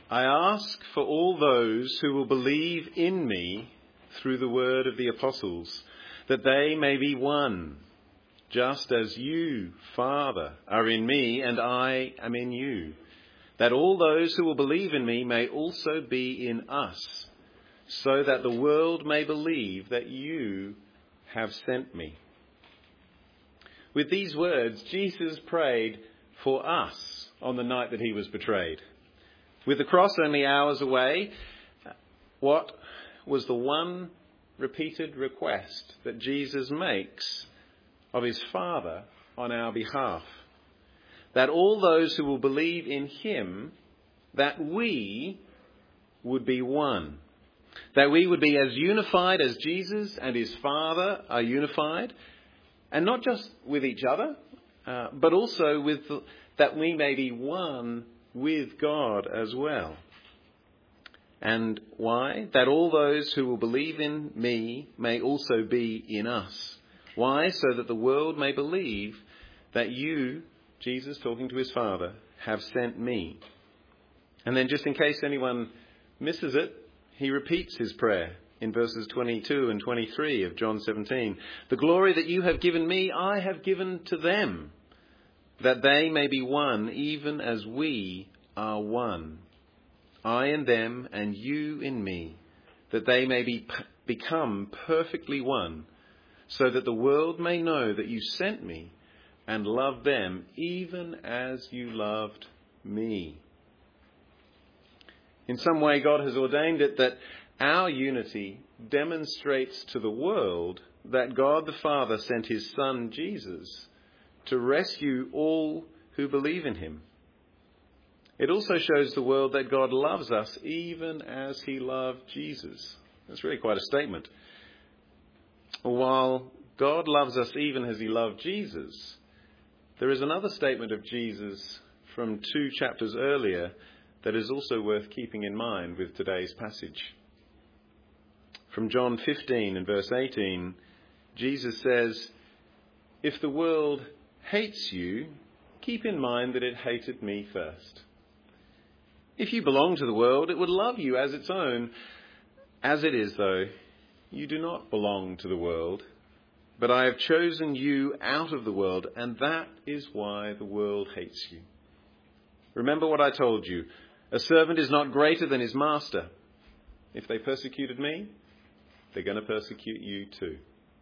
I ask for all those who will believe in me through the word of the apostles, that they may be one, just as you, Father, are in me and I am in you, that all those who will believe in me may also be in us, so that the world may believe that you have sent me. With these words, Jesus prayed for us on the night that he was betrayed. With the cross only hours away, what was the one repeated request that Jesus makes of his Father on our behalf? That all those who will believe in him, that we would be one. That we would be as unified as Jesus and his Father are unified. And not just with each other, but also that we may be one with God as well. And why? That all those who will believe in me may also be in us. Why? So that the world may believe that you, Jesus talking to his Father, have sent me. And then just in case anyone misses it, he repeats his prayer in verses 22 and 23 of John 17. The glory that you have given me, I have given to them, that they may be one, even as we are one. I in them and you in me, that they may become perfectly one, so that the world may know that you sent me and loved them even as you loved me. In some way, God has ordained it that our unity demonstrates to the world that God the Father sent his Son, Jesus, to rescue all who believe in him. It also shows the world that God loves us even as he loved Jesus. That's really quite a statement. While God loves us even as he loved Jesus, there is another statement of Jesus from 2 chapters earlier that is also worth keeping in mind with today's passage. From John 15 and verse 18, Jesus says, "If the world hates you, keep in mind that it hated me first. If you belong to the world, it would love you as its own. As it is, though, you do not belong to the world, but I have chosen you out of the world, and that is why the world hates you. Remember what I told you. A servant is not greater than his master. If they persecuted me, they're going to persecute you too."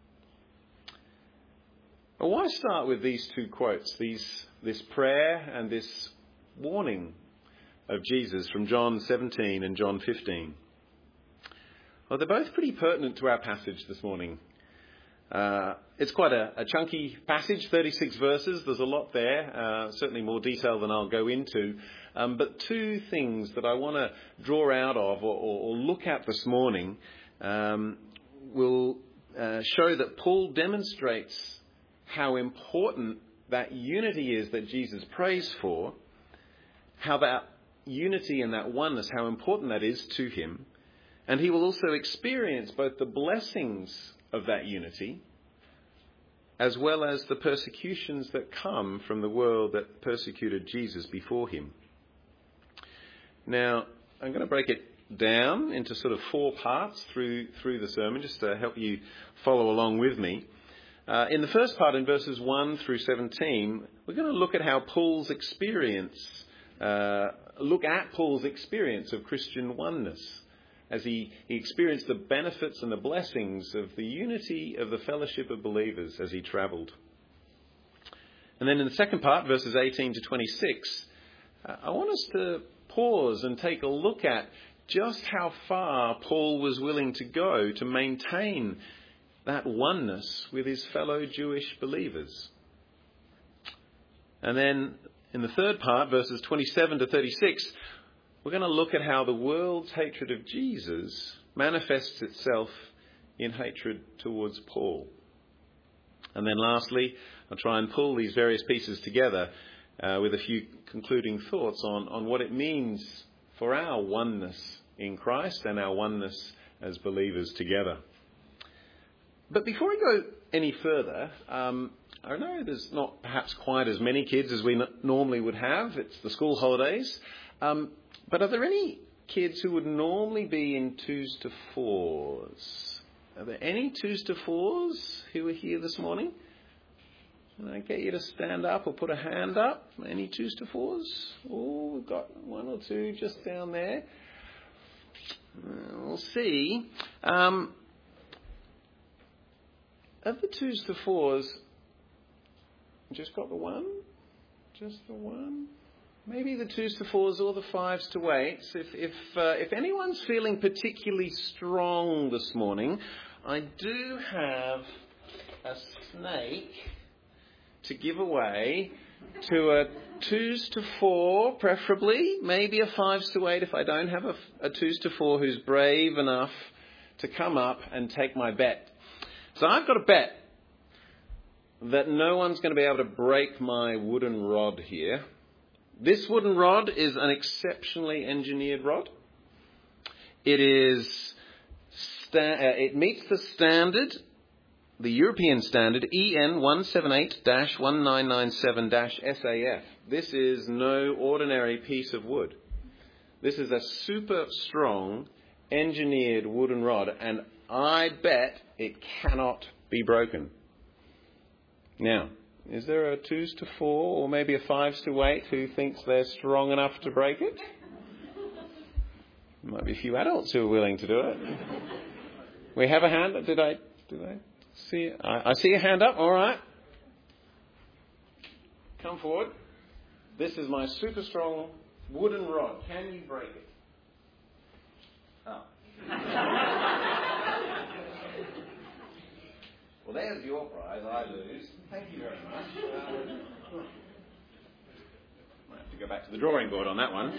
Well, why start with these two quotes, this prayer and this warning of Jesus from John 17 and John 15? Well, they're both pretty pertinent to our passage this morning. It's quite a chunky passage, 36 verses. There's a lot there, certainly more detail than I'll go into. But two things that I want to draw out of or look at this morning will show that Paul demonstrates how important that unity is that Jesus prays for, how that unity and that oneness, how important that is to him. And he will also experience both the blessings of that unity as well as the persecutions that come from the world that persecuted Jesus before him. Now, I'm going to break it down into sort of 4 parts through the sermon, just to help you follow along with me. In the first part, in verses 1 through 17, we're going to look at how Paul's experience of Christian oneness, as he experienced the benefits and the blessings of the unity of the fellowship of believers as he travelled. And then in the second part, verses 18 to 26, I want us to pause and take a look at just how far Paul was willing to go to maintain that oneness with his fellow Jewish believers. And then in the third part, verses 27 to 36, we're going to look at how the world's hatred of Jesus manifests itself in hatred towards Paul. And then lastly, I'll try and pull these various pieces together with a few concluding thoughts on what it means for our oneness in Christ and our oneness as believers together. But before we go any further, I know there's not perhaps quite as many kids as we normally would have. It's the school holidays. But are there any kids who would normally be in 2s to 4s? Are there any 2s to 4s who are here this morning? Can I get you to stand up or put a hand up? Any 2s to 4s? Oh, we've got one or two just down there. We'll see. Of the 2s to 4s, just got the one? Just the one? Maybe the 2s to 4s or the 5s to 8s. If anyone's feeling particularly strong this morning, I do have a snake to give away to a 2s to 4, preferably. Maybe a 5s to 8 if I don't have a 2s to 4 who's brave enough to come up and take my bet. So I've got a bet that no one's going to be able to break my wooden rod here. This wooden rod is an exceptionally engineered rod. It meets the standard, the European standard, EN 178-1997-SAF. This is no ordinary piece of wood. This is a super strong engineered wooden rod, and I bet it cannot be broken. Now, is there a 2s to 4 or maybe a 5s to 8 who thinks they're strong enough to break it? Might be a few adults who are willing to do it. We have a hand. Did I see? I see a hand up. All right. Come forward. This is my super strong wooden rod. Can you break it? Oh. Well, there's your prize. I lose. Thank you very much. Might have to go back to the drawing board on that one.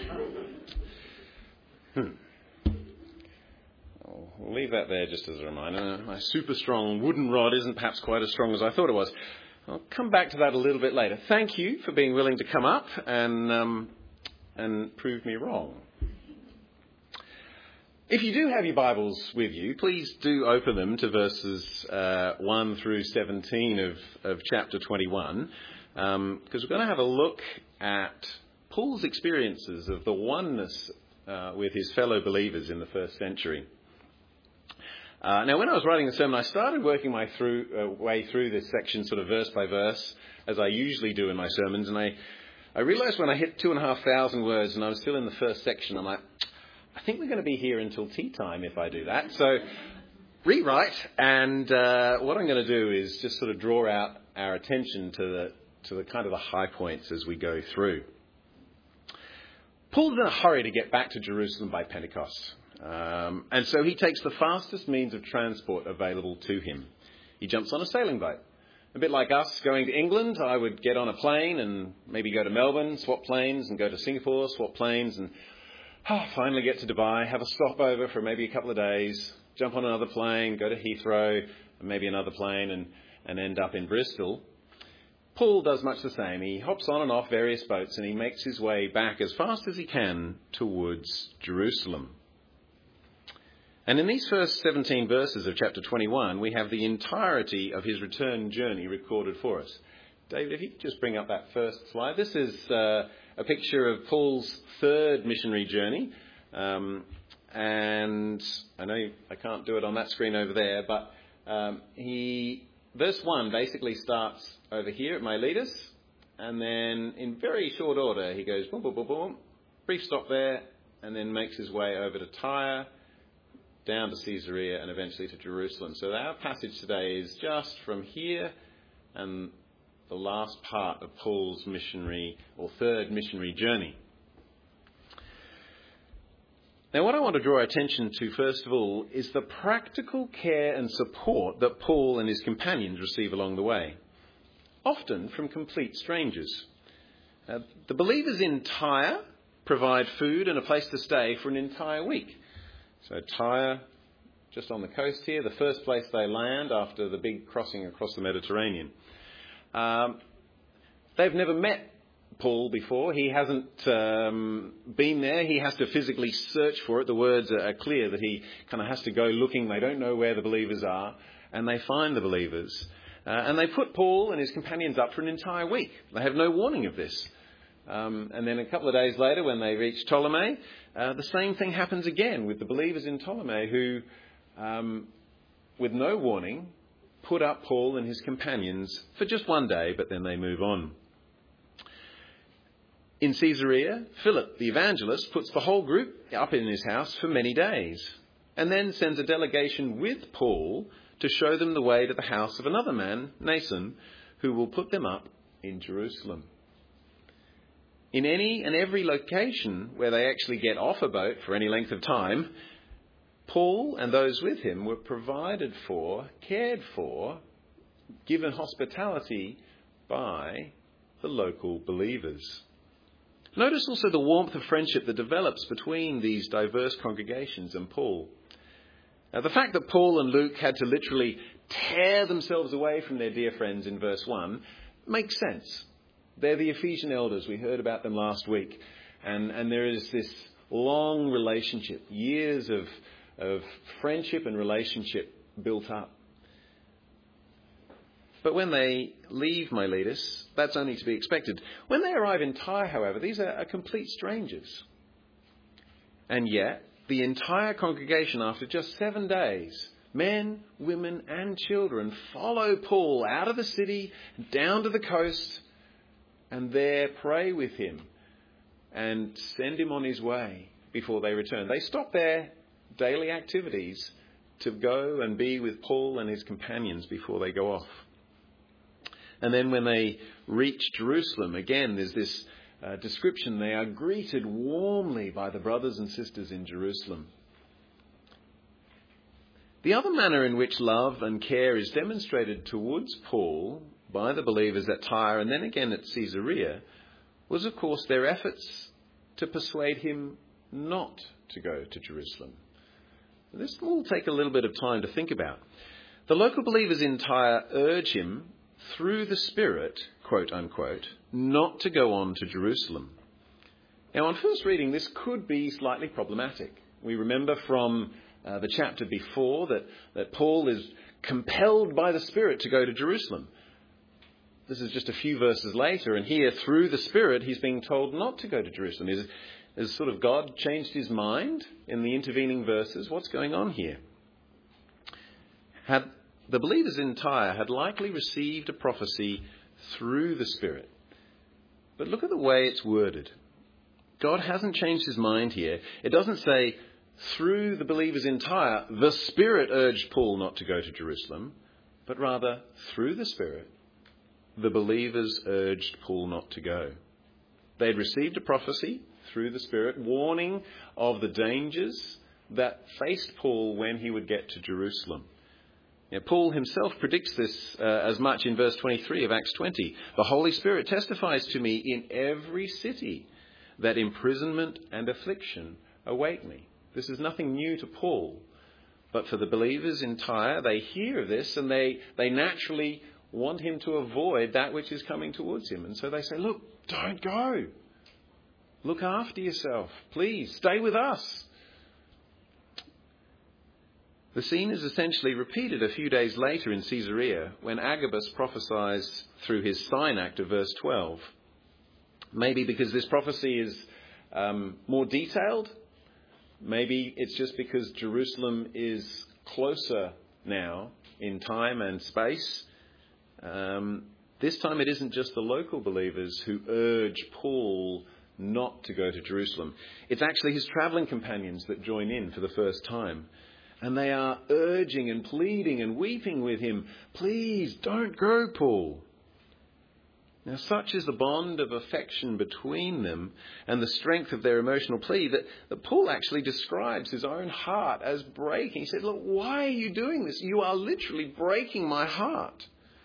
We'll leave that there just as a reminder. My super strong wooden rod isn't perhaps quite as strong as I thought it was. I'll come back to that a little bit later. Thank you for being willing to come up and prove me wrong. If you do have your Bibles with you, please do open them to verses 1 through 17 of chapter 21, because we're going to have a look at Paul's experiences of the oneness with his fellow believers in the first century. Now, when I was writing the sermon, I started working my way through this section sort of verse by verse, as I usually do in my sermons, and I realised when I hit 2,500 words and I was still in the first section, I'm like, I think we're going to be here until tea time if I do that. So rewrite, and what I'm going to do is just sort of draw out our attention to the kind of the high points as we go through. Paul's in a hurry to get back to Jerusalem by Pentecost. And so he takes the fastest means of transport available to him. He jumps on a sailing boat. A bit like us going to England, I would get on a plane and maybe go to Melbourne, swap planes, and go to Singapore, swap planes, and finally get to Dubai, have a stopover for maybe a couple of days, jump on another plane, go to Heathrow, and maybe another plane, and end up in Bristol. Paul does much the same. He hops on and off various boats, and he makes his way back as fast as he can towards Jerusalem. And in these first 17 verses of chapter 21, we have the entirety of his return journey recorded for us. David, if you could just bring up that first slide. This is a picture of Paul's third missionary journey. And I know I can't do it on that screen over there, but verse 1 basically starts over here at Miletus, and then in very short order he goes boom, boom, boom, boom, brief stop there, and then makes his way over to Tyre, down to Caesarea, and eventually to Jerusalem. So our passage today is just from here and the last part of Paul's missionary or third missionary journey. Now, what I want to draw attention to, first of all, is the practical care and support that Paul and his companions receive along the way, often from complete strangers. The believers in Tyre provide food and a place to stay for an entire week. So Tyre, just on the coast here, the first place they land after the big crossing across the Mediterranean. They've never met Paul before. He hasn't been there. He has to physically search for it. The words are clear that he kind of has to go looking. They don't know where the believers are, and they find the believers. And they put Paul and his companions up for an entire week. They have no warning of this. And then a couple of days later, when they reach Ptolemy, the same thing happens again with the believers in Ptolemy who, with no warning, put up Paul and his companions for just one day, but then they move on. In Caesarea, Philip, the evangelist, puts the whole group up in his house for many days, and then sends a delegation with Paul to show them the way to the house of another man, Nason, who will put them up in Jerusalem. In any and every location where they actually get off a boat for any length of time, Paul and those with him were provided for, cared for, given hospitality by the local believers. Notice also the warmth of friendship that develops between these diverse congregations and Paul. Now, the fact that Paul and Luke had to literally tear themselves away from their dear friends in verse 1 makes sense. They're the Ephesian elders. We heard about them last week. And there is this long relationship, years of friendship and relationship built up. But when they leave Miletus, that's only to be expected. When they arrive in Tyre, however, these are complete strangers. And yet, the entire congregation, after just 7 days, men, women and children, follow Paul out of the city, down to the coast, and there pray with him and send him on his way before they return. They stop their daily activities to go and be with Paul and his companions before they go off. And then when they reach Jerusalem, again, there's this description. They are greeted warmly by the brothers and sisters in Jerusalem. The other manner in which love and care is demonstrated towards Paul by the believers at Tyre and then again at Caesarea was, of course, their efforts to persuade him not to go to Jerusalem. This will take a little bit of time to think about. The local believers in Tyre urge him, through the Spirit, quote unquote, not to go on to Jerusalem. Now, on first reading, this could be slightly problematic. We remember from the chapter before that Paul is compelled by the Spirit to go to Jerusalem. This is just a few verses later, and here, through the Spirit, he's being told not to go to Jerusalem. Is sort of God changed his mind in the intervening verses? What's going on here? The believers in Tyre had likely received a prophecy through the Spirit. But look at the way it's worded. God hasn't changed his mind here. It doesn't say, through the believers in Tyre, the Spirit urged Paul not to go to Jerusalem, but rather, through the Spirit, the believers urged Paul not to go. They had received a prophecy through the Spirit, warning of the dangers that faced Paul when he would get to Jerusalem. Now, Paul himself predicts this as much in verse 23 of Acts 20. The Holy Spirit testifies to me in every city that imprisonment and affliction await me. This is nothing new to Paul. But for the believers in Tyre, they hear this and they naturally want him to avoid that which is coming towards him. And so they say, look, don't go. Look after yourself. Please, stay with us. The scene is essentially repeated a few days later in Caesarea when Agabus prophesies through his sign act of verse 12. Maybe because this prophecy is more detailed. Maybe it's just because Jerusalem is closer now in time and space. This time it isn't just the local believers who urge Paul not to go to Jerusalem. It's actually his travelling companions that join in for the first time. And they are urging and pleading and weeping with him, please don't go, Paul. Now, such is the bond of affection between them and the strength of their emotional plea that Paul actually describes his own heart as breaking. He said, look, why are you doing this? You are literally breaking my heart.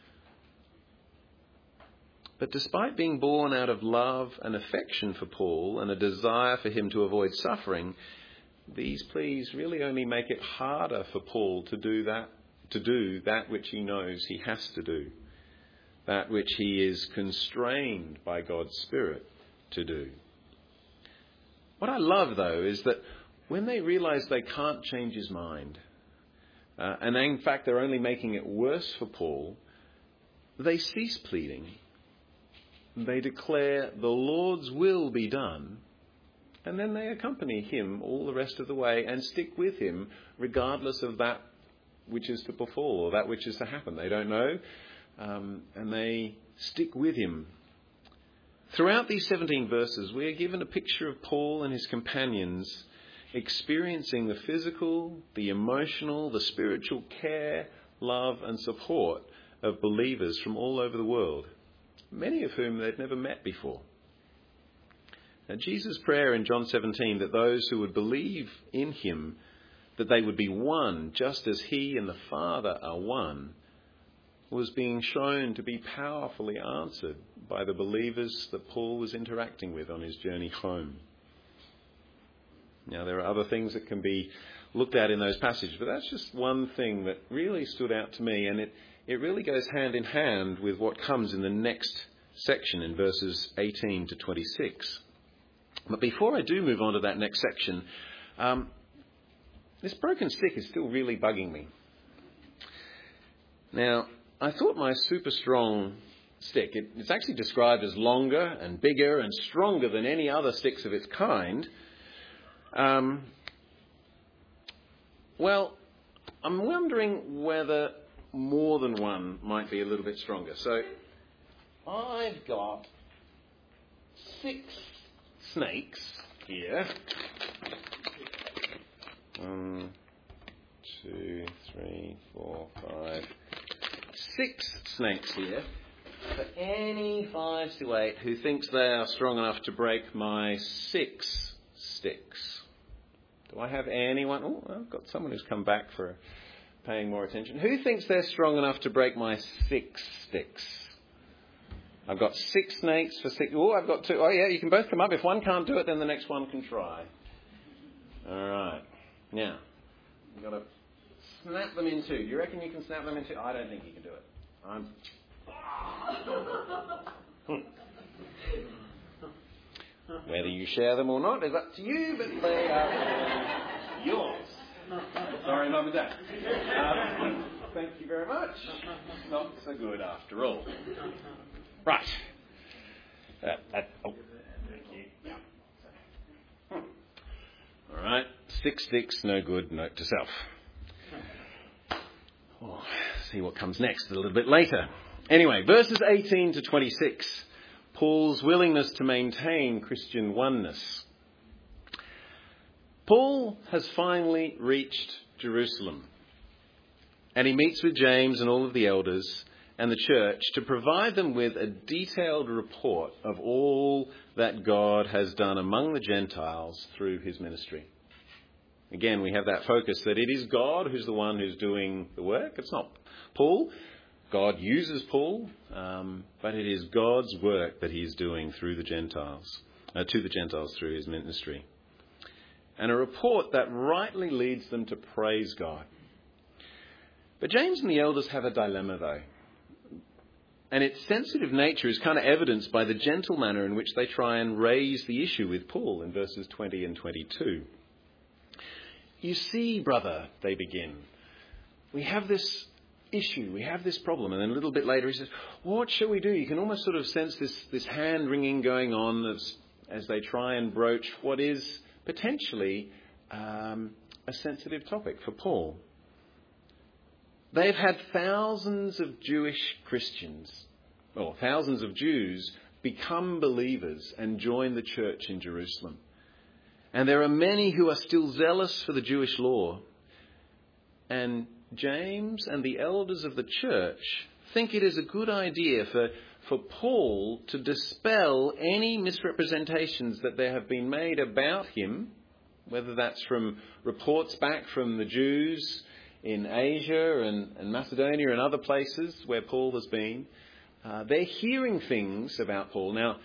But despite being born out of love and affection for Paul and a desire for him to avoid suffering, these pleas really only make it harder for Paul to do that which he knows he has to do, that which he is constrained by God's Spirit to do. What I love, though, is that when they realise they can't change his mind, and in fact they're only making it worse for Paul, they cease pleading. They declare the Lord's will be done, and then they accompany him all the rest of the way and stick with him regardless of that which is to befall or that which is to happen. They don't know, and they stick with him. Throughout these 17 verses, we are given a picture of Paul and his companions experiencing the physical, the emotional, the spiritual care, love and support of believers from all over the world, many of whom they'd never met before. Now, Jesus' prayer in John 17 that those who would believe in him, that they would be one, just as he and the Father are one, was being shown to be powerfully answered by the believers that Paul was interacting with on his journey home. Now, there are other things that can be looked at in those passages, but that's just one thing that really stood out to me, and it really goes hand in hand with what comes in the next section in verses 18 to 26. But before I do move on to that next section, this broken stick is still really bugging me. Now, I thought my super strong stick, it's actually described as longer and bigger and stronger than any other sticks of its kind. Well, I'm wondering whether more than one might be a little bit stronger. So I've got 6 snakes here. 1, 2, 3, 4, 5. 6 snakes here. For any 5s to 8 who thinks they are strong enough to break my 6 sticks. Do I have anyone? Oh, I've got someone who's come back for paying more attention. Who thinks they're strong enough to break my 6 sticks? I've got 6 snakes for 6. Oh, I've got 2. Oh, yeah, you can both come up. If one can't do it, then the next one can try. All right. Now, you've got to snap them in 2. Do you reckon you can snap them in 2? I don't think you can do it. Whether you share them or not is up to you, but they are yours. Sorry, Mum and Dad. Thank you very much. Not so good after all. Right. Thank you. Yeah. All right. 6 sticks, no good, note to self. Oh, see what comes next a little bit later. Anyway, verses 18 to 26. Paul's willingness to maintain Christian oneness. Paul has finally reached Jerusalem, and he meets with James and all of the elders and the church to provide them with a detailed report of all that God has done among the Gentiles through his ministry. Again, we have that focus that it is God who's the one who's doing the work. It's not Paul. God uses Paul, but it is God's work that he's doing through the Gentiles, to the Gentiles through his ministry. And a report that rightly leads them to praise God. But James and the elders have a dilemma, though. And its sensitive nature is kind of evidenced by the gentle manner in which they try and raise the issue with Paul in verses 20 and 22. You see, brother, they begin, we have this issue, we have this problem. And then a little bit later he says, what shall we do? You can almost sort of sense this hand wringing going on as they try and broach what is potentially a sensitive topic for Paul. They've had thousands of Jewish Christians, or thousands of Jews, become believers and join the church in Jerusalem. And there are many who are still zealous for the Jewish law. And James and the elders of the church think it is a good idea for Paul to dispel any misrepresentations that there have been made about him, whether that's from reports back from the Jews in Asia and Macedonia and other places where Paul has been. They're hearing things about Paul. Now,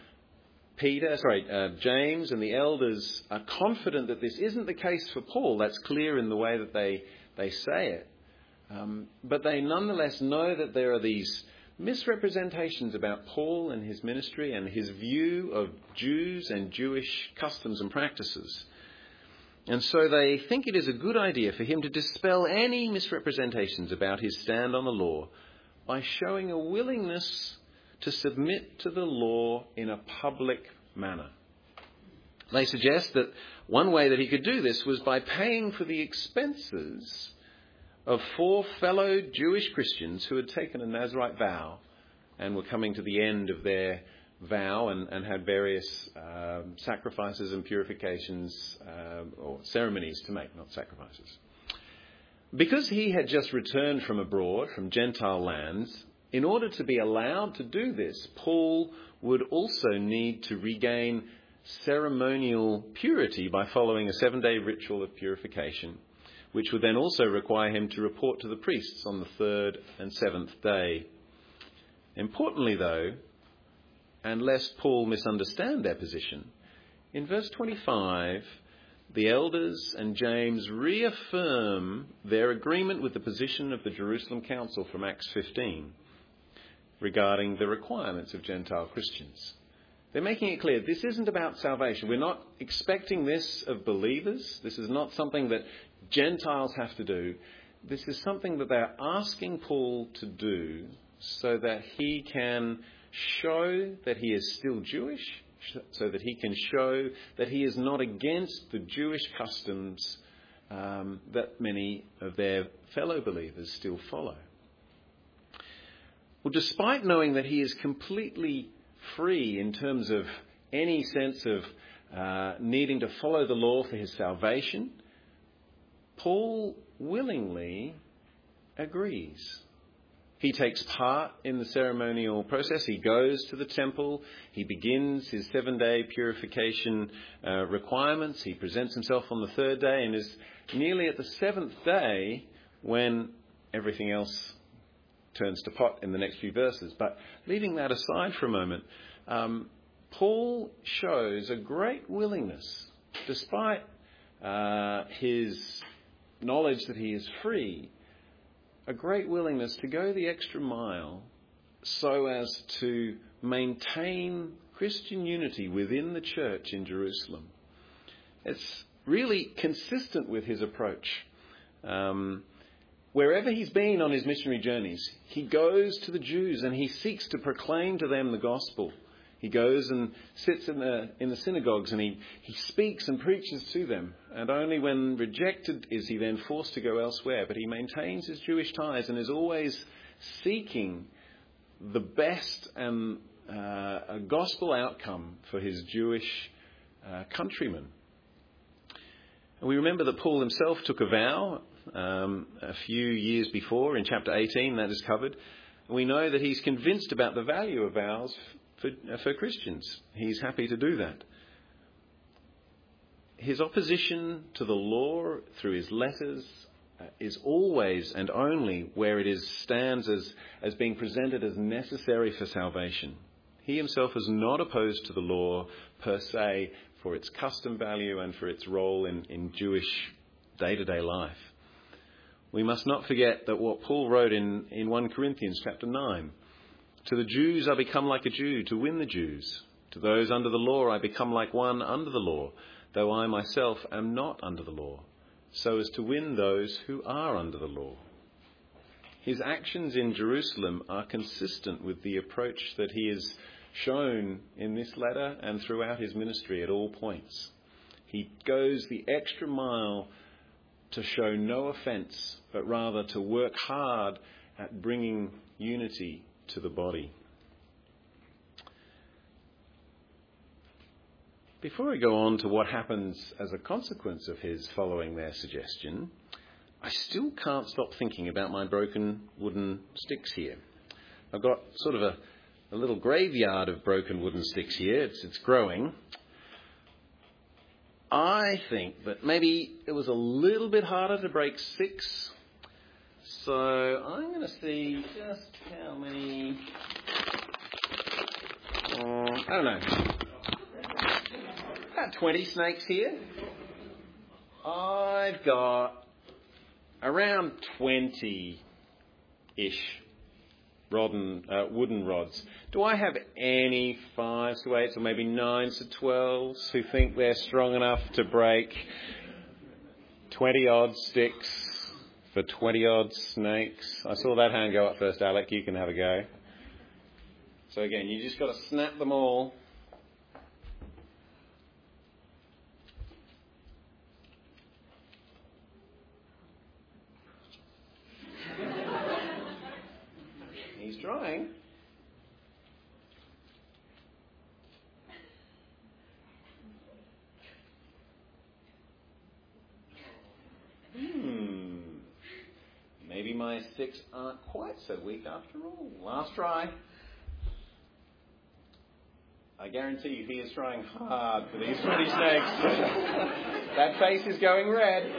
James and the elders are confident that this isn't the case for Paul. That's clear in the way that they say it. But they nonetheless know that there are these misrepresentations about Paul and his ministry and his view of Jews and Jewish customs and practices. And so they think it is a good idea for him to dispel any misrepresentations about his stand on the law by showing a willingness to submit to the law in a public manner. They suggest that one way that he could do this was by paying for the expenses of 4 fellow Jewish Christians who had taken a Nazirite vow and were coming to the end of their vow and had various sacrifices and purifications or ceremonies to make, not sacrifices. Because he had just returned from abroad, from Gentile lands, in order to be allowed to do this, Paul would also need to regain ceremonial purity by following a 7-day ritual of purification, which would then also require him to report to the priests on the 3rd and 7th day. Importantly, though, and lest Paul misunderstand their position, in verse 25, the elders and James reaffirm their agreement with the position of the Jerusalem Council from Acts 15 regarding the requirements of Gentile Christians. They're making it clear this isn't about salvation. We're not expecting this of believers. This is not something that Gentiles have to do. This is something that they're asking Paul to do so that he can show that he is still Jewish, so that he can show that he is not against the Jewish customs that many of their fellow believers still follow. Well, despite knowing that he is completely free in terms of any sense of needing to follow the law for his salvation, Paul willingly agrees. He takes part in the ceremonial process. He goes to the temple. He begins his 7-day purification requirements. He presents himself on the 3rd day and is nearly at the 7th day when everything else turns to pot in the next few verses. But leaving that aside for a moment, Paul shows a great willingness, despite his knowledge that he is free, a great willingness to go the extra mile so as to maintain Christian unity within the church in Jerusalem. It's really consistent with his approach. Wherever he's been on his missionary journeys, he goes to the Jews and he seeks to proclaim to them the gospel. He goes and sits in the synagogues and he speaks and preaches to them. And only when rejected is he then forced to go elsewhere. But he maintains his Jewish ties and is always seeking the best and a gospel outcome for his Jewish countrymen. And we remember that Paul himself took a vow a few years before in chapter 18, that is covered. And we know that he's convinced about the value of vows for Christians. He's happy to do that. His opposition to the law through his letters is always and only where it stands as being presented as necessary for salvation. He himself is not opposed to the law per se for its custom value and for its role in Jewish day-to-day life. We must not forget that what Paul wrote in 1 Corinthians chapter 9, to the Jews I become like a Jew to win the Jews. To those under the law I become like one under the law, though I myself am not under the law, so as to win those who are under the law. His actions in Jerusalem are consistent with the approach that he has shown in this letter and throughout his ministry at all points. He goes the extra mile to show no offence, but rather to work hard at bringing unity to the body. Before I go on to what happens as a consequence of his following their suggestion, I still can't stop thinking about my broken wooden sticks here. I've got sort of a little graveyard of broken wooden sticks here. It's growing. I think that maybe it was a little bit harder to break 6. So I'm going to see just how many, I don't know, about 20 snakes here. I've got around 20-ish wooden rods. Do I have any 5s to 8s or maybe 9s to 12s who think they're strong enough to break 20-odd sticks for 20-odd snakes? I saw that hand go up first, Alec. You can have a go. So again, you just got to snap them all. He's trying. Maybe my sticks aren't quite so weak after all. Last try. I guarantee you he is trying hard for these 20 snakes. That face is going red.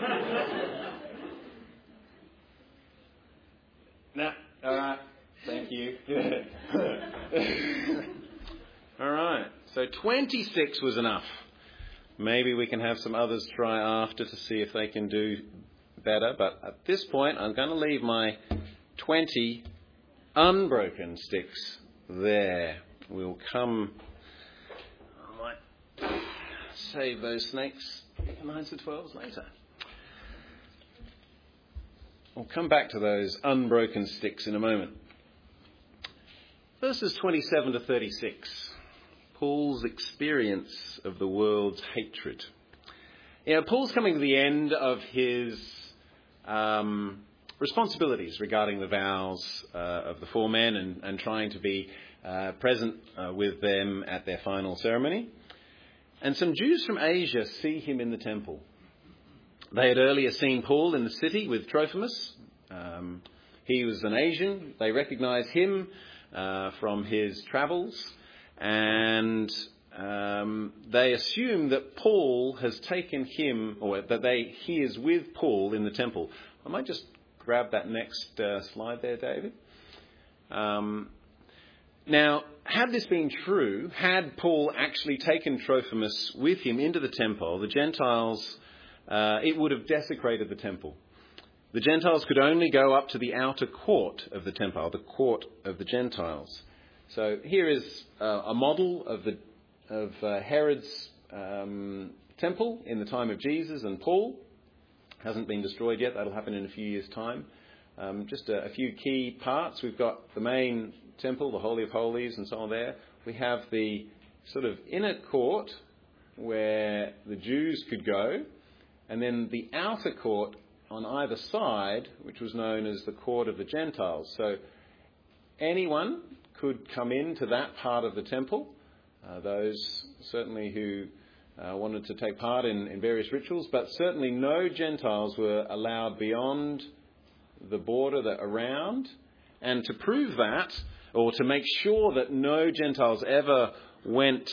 Nah, all right. Thank you. All right. So 26 was enough. Maybe we can have some others try after to see if they can do better. But at this point, I'm going to leave my 20 unbroken sticks there. We'll come... I might save those snakes for 9s to 12s later. We'll come back to those unbroken sticks in a moment. Verses 27 to 36. Paul's experience of the world's hatred. Paul's coming to the end of his responsibilities regarding the vows of the 4 men and trying to be present with them at their final ceremony. And some Jews from Asia see him in the temple. They had earlier seen Paul in the city with Trophimus. He was an Asian. They recognise him from his travels. And they assume that Paul has taken him, or that he is with Paul in the temple. I might just grab that next slide there, David. Now, had this been true, had Paul actually taken Trophimus with him into the temple, the Gentiles, it would have desecrated the temple. The Gentiles could only go up to the outer court of the temple, the court of the Gentiles. So here is a model of Herod's temple in the time of Jesus and Paul. Hasn't been destroyed yet. That'll happen in a few years' time. Just a few key parts. We've got the main temple, the Holy of Holies and so on there. We have the sort of inner court where the Jews could go, and then the outer court on either side, which was known as the court of the Gentiles. So anyone could come into that part of the temple, those certainly who wanted to take part in various rituals, but certainly no Gentiles were allowed beyond the border around. And to prove that, or to make sure that no Gentiles ever went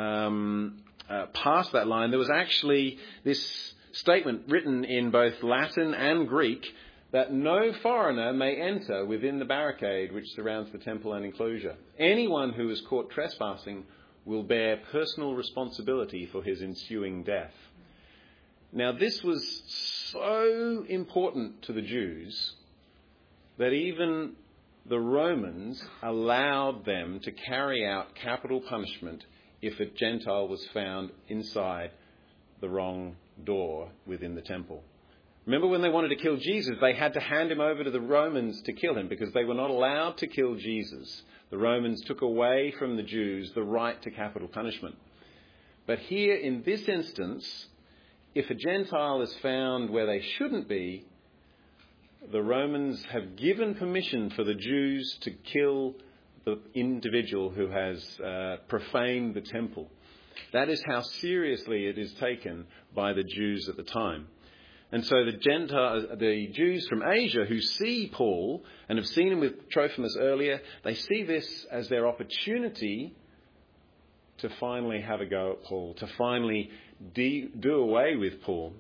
past that line, there was actually this statement written in both Latin and Greek that no foreigner may enter within the barricade which surrounds the temple and enclosure. Anyone who is caught trespassing will bear personal responsibility for his ensuing death. Now, this was so important to the Jews that even the Romans allowed them to carry out capital punishment if a Gentile was found inside the wrong door within the temple. Remember when they wanted to kill Jesus, they had to hand him over to the Romans to kill him because they were not allowed to kill Jesus. The Romans took away from the Jews the right to capital punishment. But here in this instance, if a Gentile is found where they shouldn't be, the Romans have given permission for the Jews to kill the individual who has profaned the temple. That is how seriously it is taken by the Jews at the time. And so the Jews from Asia who see Paul and have seen him with Trophimus earlier, they see this as their opportunity to finally have a go at Paul, to finally do away with Paul.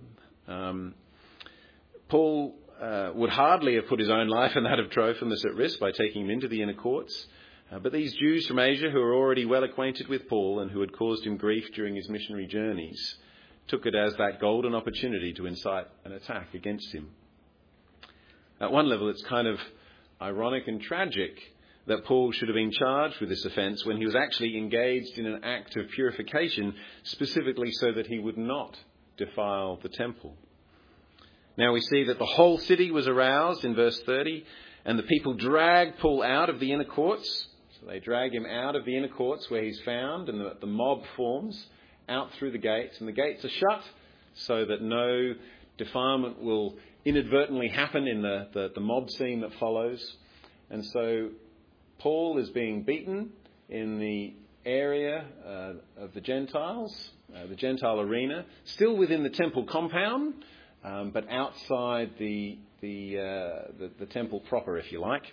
Paul would hardly have put his own life and that of Trophimus at risk by taking him into the inner courts. But these Jews from Asia who were already well acquainted with Paul and who had caused him grief during his missionary journeys took it as that golden opportunity to incite an attack against him. At one level, it's kind of ironic and tragic that Paul should have been charged with this offence when he was actually engaged in an act of purification, specifically so that he would not defile the temple. Now we see that the whole city was aroused in verse 30, and the people dragged Paul out of the inner courts. They drag him out of the inner courts where he's found, and the mob forms out through the gates, and the gates are shut so that no defilement will inadvertently happen in the mob scene that follows. And so Paul is being beaten in the area of the Gentiles, the Gentile arena, still within the temple compound, but outside the temple proper, if you like.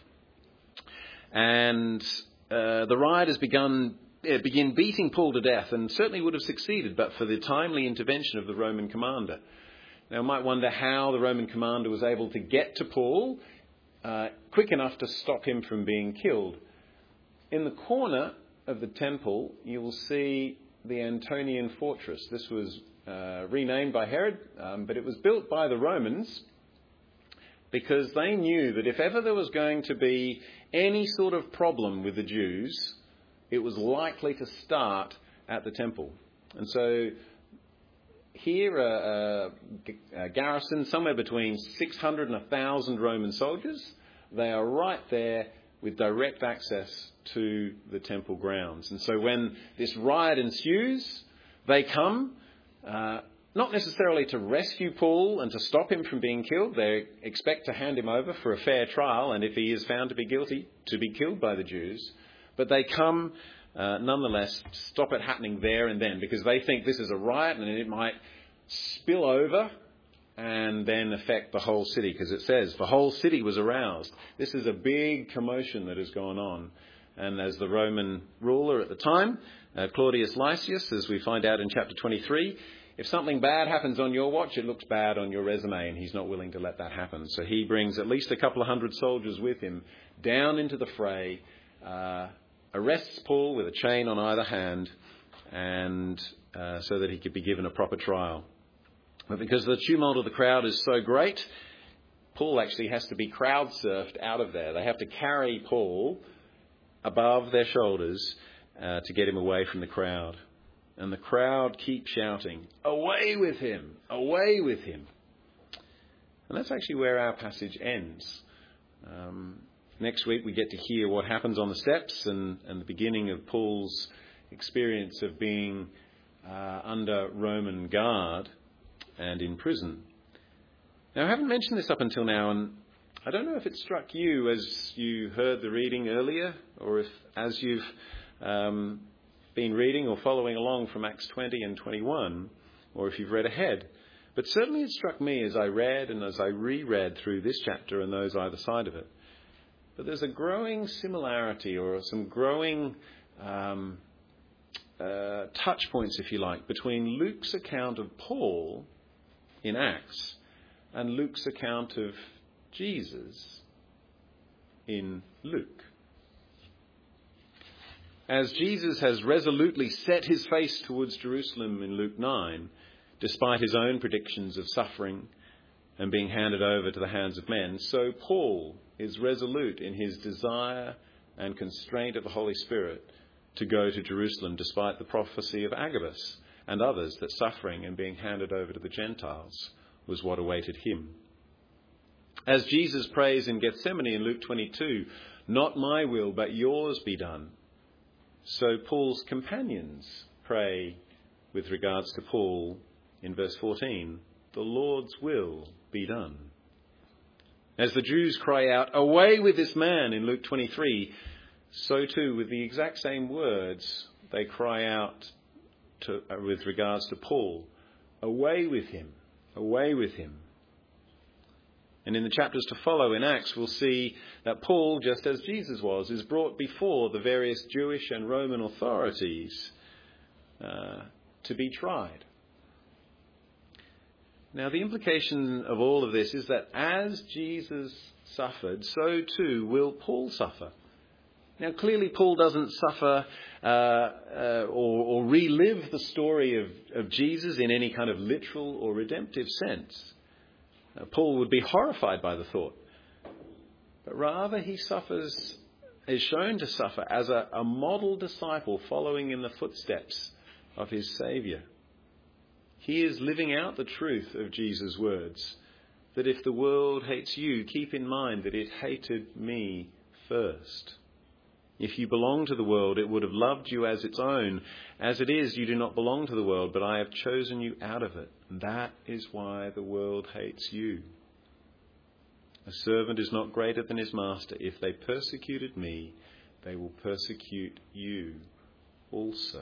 And the rioters begin beating Paul to death, and certainly would have succeeded but for the timely intervention of the Roman commander. Now, you might wonder how the Roman commander was able to get to Paul quick enough to stop him from being killed. In the corner of the temple, you will see the Antonian fortress. This was renamed by Herod, but it was built by the Romans because they knew that if ever there was going to be any sort of problem with the Jews, it was likely to start at the temple. And so here a garrison somewhere between 600 and 1,000 Roman soldiers. They are right there with direct access to the temple grounds. And so when this riot ensues, they come, not necessarily to rescue Paul and to stop him from being killed. They expect to hand him over for a fair trial, and if he is found to be guilty, to be killed by the Jews. But they come nonetheless to stop it happening there and then, because they think this is a riot and it might spill over and then affect the whole city, because it says the whole city was aroused. This is a big commotion that has gone on. And as the Roman ruler at the time, Claudius Lysias, as we find out in chapter 23, if something bad happens on your watch, it looks bad on your resume, and he's not willing to let that happen. So he brings at least a couple of hundred soldiers with him down into the fray, arrests Paul with a chain on either hand, and so that he could be given a proper trial. But because the tumult of the crowd is so great, Paul actually has to be crowd surfed out of there. They have to carry Paul above their shoulders to get him away from the crowd. And the crowd keeps shouting, "Away with him! Away with him!" And that's actually where our passage ends. Next week we get to hear what happens on the steps and the beginning of Paul's experience of being under Roman guard and in prison. Now, I haven't mentioned this up until now, and I don't know if it struck you as you heard the reading earlier, or if as you've been reading or following along from Acts 20 and 21, or if you've read ahead. But certainly it struck me as I read and as I reread through this chapter and those either side of it. But there's a growing similarity, or some growing touch points, if you like, between Luke's account of Paul in Acts and Luke's account of Jesus in Luke. As Jesus has resolutely set his face towards Jerusalem in Luke 9, despite his own predictions of suffering and being handed over to the hands of men, so Paul is resolute in his desire and constraint of the Holy Spirit to go to Jerusalem, despite the prophecy of Agabus and others that suffering and being handed over to the Gentiles was what awaited him. As Jesus prays in Gethsemane in Luke 22, "Not my will, but yours be done," so Paul's companions pray with regards to Paul in verse 14, "The Lord's will be done." As the Jews cry out, "Away with this man," in Luke 23, so too, with the exact same words, they cry out with regards to Paul, "Away with him, away with him." And in the chapters to follow in Acts, we'll see that Paul, just as Jesus was, is brought before the various Jewish and Roman authorities to be tried. Now, the implication of all of this is that as Jesus suffered, so too will Paul suffer. Now, clearly, Paul doesn't suffer or relive the story of Jesus in any kind of literal or redemptive sense. Paul would be horrified by the thought. But rather, he is shown to suffer as a model disciple following in the footsteps of his Saviour. He is living out the truth of Jesus' words, that if the world hates you, keep in mind that it hated me first. If you belong to the world, it would have loved you as its own. As it is, you do not belong to the world, but I have chosen you out of it. That is why the world hates you. A servant is not greater than his master. If they persecuted me, they will persecute you also.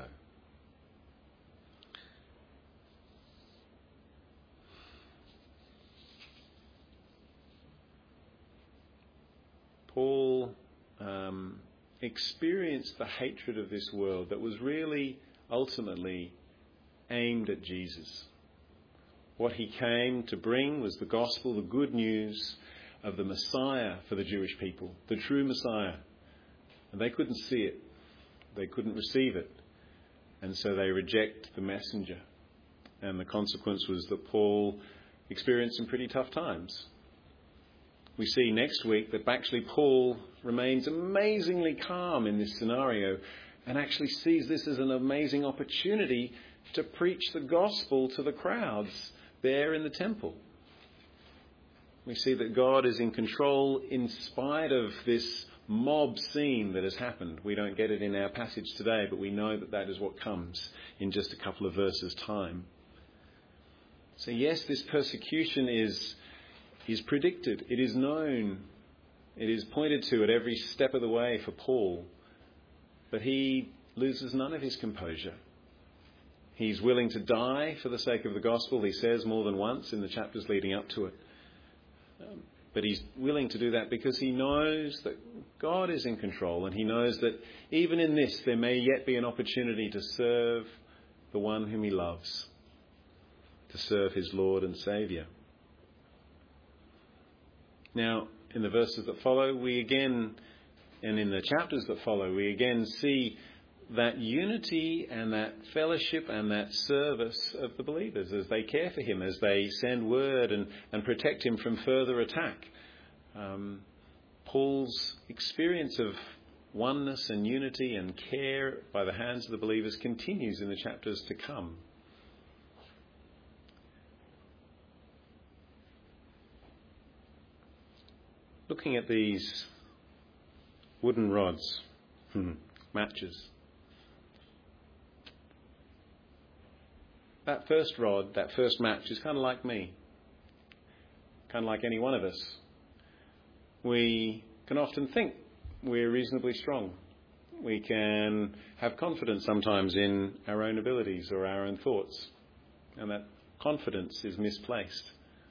Paul experienced the hatred of this world that was really ultimately aimed at Jesus. What he came to bring was the gospel, the good news of the Messiah for the Jewish people, the true Messiah. And they couldn't see it. They couldn't receive it. And so they reject the messenger. And the consequence was that Paul experienced some pretty tough times. We see next week that actually Paul remains amazingly calm in this scenario and actually sees this as an amazing opportunity to preach the gospel to the crowds there in the temple. We see that God is in control in spite of this mob scene that has happened. We don't get it in our passage today, but we know that that is what comes in just a couple of verses' time. So yes, this persecution is predicted. It is known. It is pointed to at every step of the way for Paul. But he loses none of his composure. He's willing to die for the sake of the gospel, he says more than once in the chapters leading up to it. But he's willing to do that because he knows that God is in control, and he knows that even in this there may yet be an opportunity to serve the one whom he loves, to serve his Lord and Saviour. Now, in the verses that follow, and in the chapters that follow, we again see that unity and that fellowship and that service of the believers as they care for him, as they send word and protect him from further attack. Paul's experience of oneness and unity and care by the hands of the believers continues in the chapters to come. Looking at these wooden rods, matches. That first rod, that first match is kind of like me. Kind of like any one of us. We can often think we're reasonably strong. We can have confidence sometimes in our own abilities or our own thoughts. And that confidence is misplaced.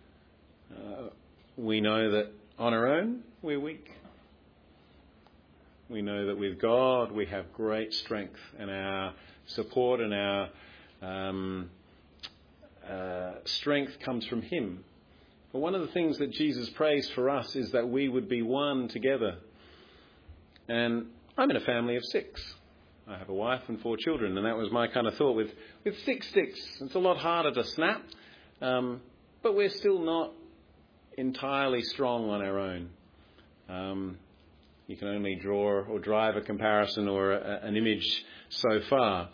We know that on our own, we're weak. We know that with God, we have great strength, and our support and our strength comes from him. But one of the things that Jesus prays for us is that we would be one together. And I'm in a family of 6. I have a wife and 4 children, and that was my kind of thought. With 6 sticks, it's a lot harder to snap, but we're still not entirely strong on our own. You can only draw or drive a comparison or an image so far.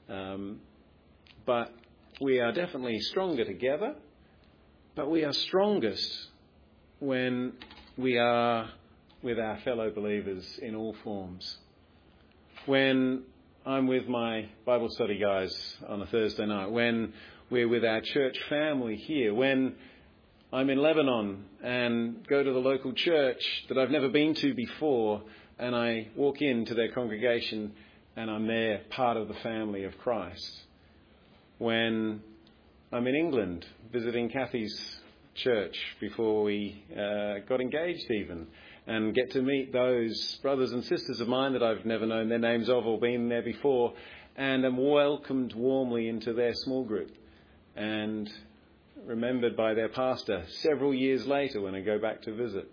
But we are definitely stronger together, but we are strongest when we are with our fellow believers in all forms. When I'm with my Bible study guys on a Thursday night, when we're with our church family here, when I'm in Lebanon and go to the local church that I've never been to before, and I walk into their congregation and I'm there, part of the family of Christ. When I'm in England visiting Kathy's church before we got engaged even, and get to meet those brothers and sisters of mine that I've never known their names of or been there before, and am welcomed warmly into their small group and remembered by their pastor several years later when I go back to visit.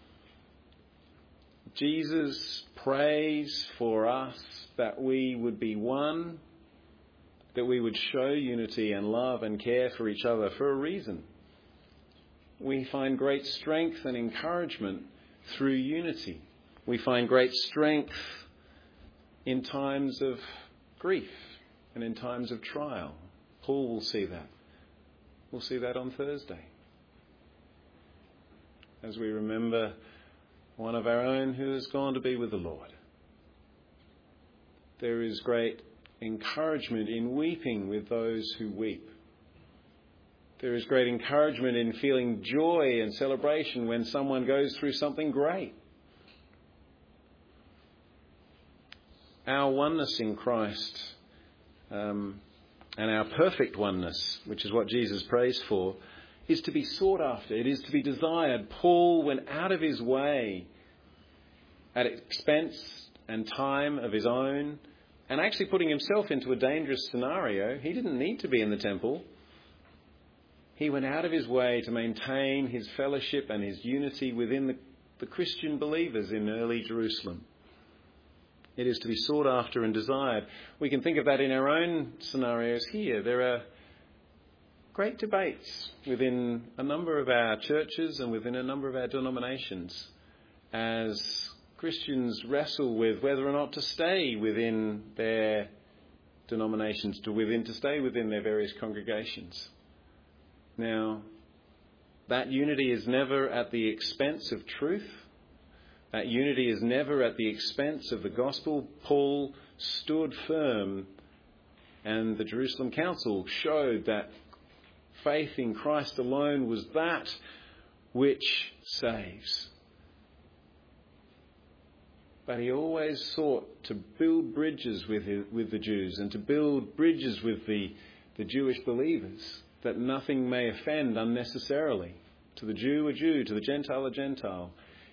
Jesus prays for us that we would be one, that we would show unity and love and care for each other for a reason. We find great strength and encouragement through unity. We find great strength in times of grief and in times of trial. Paul will see that. We'll see that on Thursday, as we remember one of our own who has gone to be with the Lord. there is great encouragement in weeping with those who weep. There is great encouragement in feeling joy and celebration when someone goes through something great. Our oneness in Christ and our perfect oneness, which is what Jesus prays for, is to be sought after. It is to be desired. Paul went out of his way at expense and time of his own, and actually putting himself into a dangerous scenario. He didn't need to be in the temple. He went out of his way to maintain his fellowship and his unity within the Christian believers in early Jerusalem. It is to be sought after and desired. We can think of that in our own scenarios here. There are great debates within a number of our churches and within a number of our denominations as Christians wrestle with whether or not to stay within their denominations, to stay within their various congregations. Now, that unity is never at the expense of truth. That unity is never at the expense of the gospel. Paul stood firm, and the Jerusalem Council showed that faith in Christ alone was that which saves. But he always sought to build bridges with the Jews and to build bridges with the Jewish believers, that nothing may offend unnecessarily. To the Jew, a Jew. To the Gentile, a Gentile.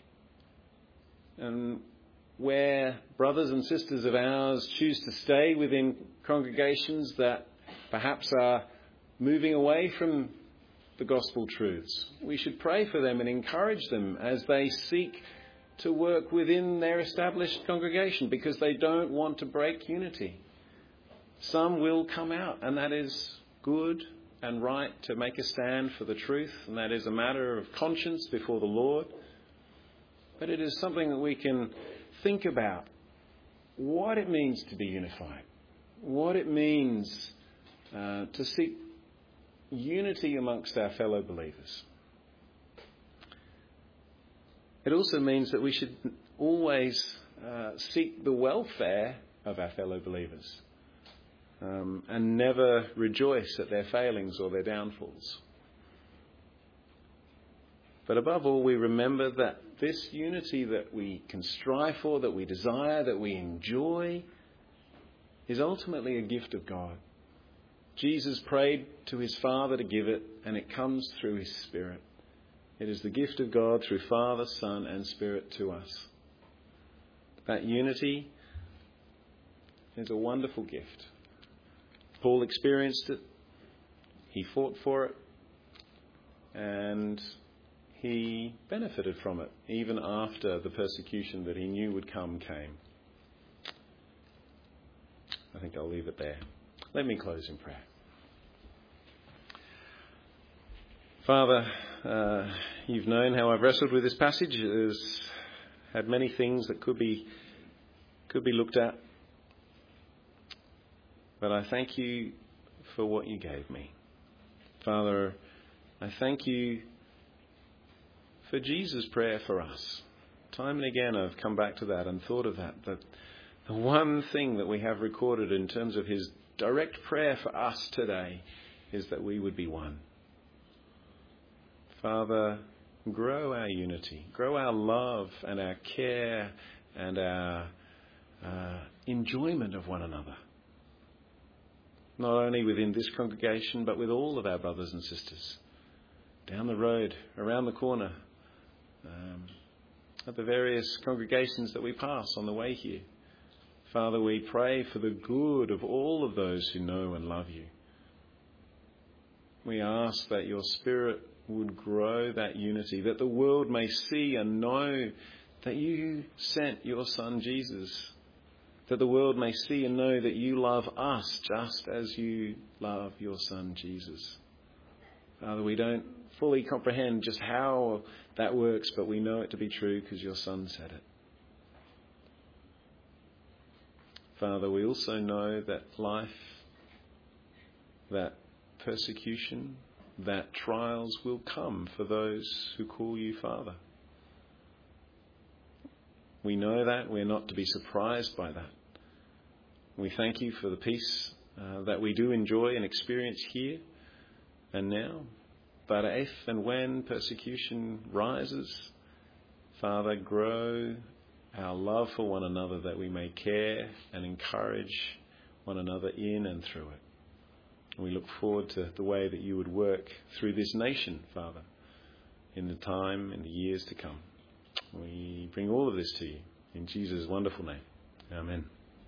And where brothers and sisters of ours choose to stay within congregations that perhaps are moving away from the gospel truths, we should pray for them and encourage them as they seek to work within their established congregation, because they don't want to break unity. Some will come out, and that is good and right to make a stand for the truth, and that is a matter of conscience before the Lord. But it is something that we can think about, what it means to be unified, what it means to seek unity amongst our fellow believers. It also means that we should always seek the welfare of our fellow believers and never rejoice at their failings or their downfalls. But above all, we remember that this unity that we can strive for, that we desire, that we enjoy, is ultimately a gift of God. Jesus prayed to his Father to give it, and it comes through his Spirit. It is the gift of God through Father, Son and Spirit to us. That unity is a wonderful gift. Paul experienced it. He fought for it. And he benefited from it, even after the persecution that he knew would come came. I think I'll leave it there. Let me close in prayer. Father, you've known how I've wrestled with this passage. It has had many things that could be looked at. But I thank you for what you gave me. Father, I thank you for Jesus' prayer for us. Time and again I've come back to that and thought of that the one thing that we have recorded in terms of his direct prayer for us today is that we would be one. Father, grow our unity, grow our love and our care and our enjoyment of one another. Not only within this congregation, but with all of our brothers and sisters. Down the road, around the corner, at the various congregations that we pass on the way here. Father, we pray for the good of all of those who know and love you. We ask that your Spirit would grow that unity, that the world may see and know that you sent your Son Jesus, that the world may see and know that you love us just as you love your Son Jesus. Father, we don't fully comprehend just how that works, but we know it to be true because your Son said it. Father, we also know that life, that persecution, that trials will come for those who call you Father. We know that. We're not to be surprised by that. We thank you for the peace that we do enjoy and experience here and now. But if and when persecution rises, Father, grow our love for one another that we may care and encourage one another in and through it. We look forward to the way that you would work through this nation, Father, in the time and the years to come. We bring all of this to you in Jesus' wonderful name. Amen.